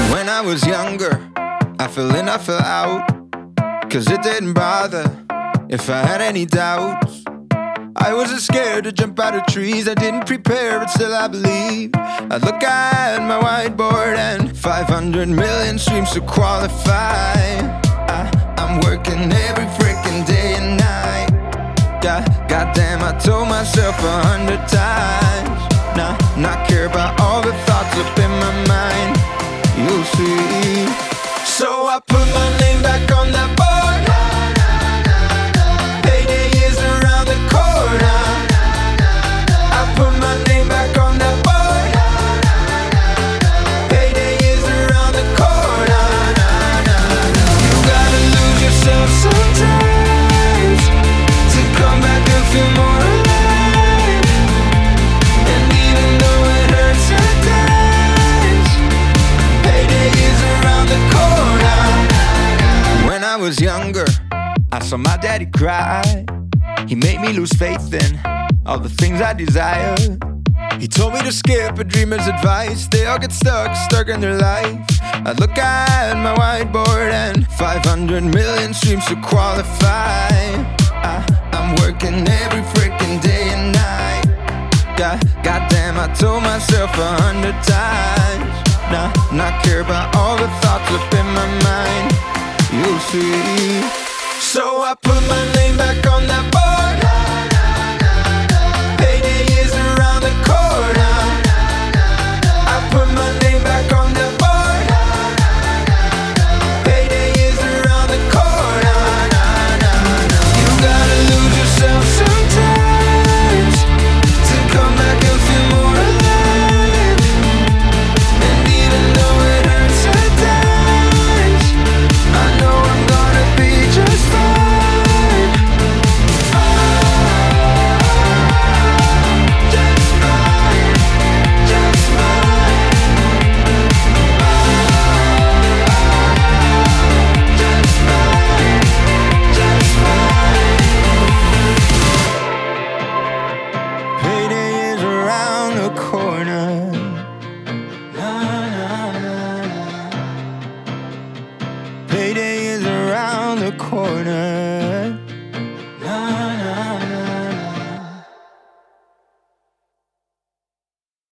When I was younger, I fell in, I fell out, 'cause it didn't bother if I had any doubts. I wasn't scared to jump out of trees, I didn't prepare, but still I believed. I look at my whiteboard and 500 million streams to qualify. I'm working every freaking day and night. Goddamn, I told myself 100 times, not care about all the thoughts up in my mind. You'll see. So I put my name back on that board. Payday is around the corner. I put my name back on that board. Payday is around the corner. You gotta lose yourself sometimes to come back and feel more alive. And even though it hurts at times, payday is around the corner. When I was younger, I saw my daddy cry. He made me lose faith in all the things I desired. He told me to skip a dreamer's advice. They all get stuck in their life. I look at my whiteboard and 500 million streams to qualify. I'm working every freaking day and night. Goddamn, I told myself 100 times, not care about all the thoughts up in my mind. You'll see. So I put my name back on that board. Payday is around the corner. I put my name back on that board. Payday is around the corner. You gotta lose yourself sometimes to come back and feel more alive. And even though it hurts at times, I know I'm gonna be just fine. Just fine, just fine. Just fine, just fine. Payday is around the corner. Na, na, na, na. Payday is around the corner.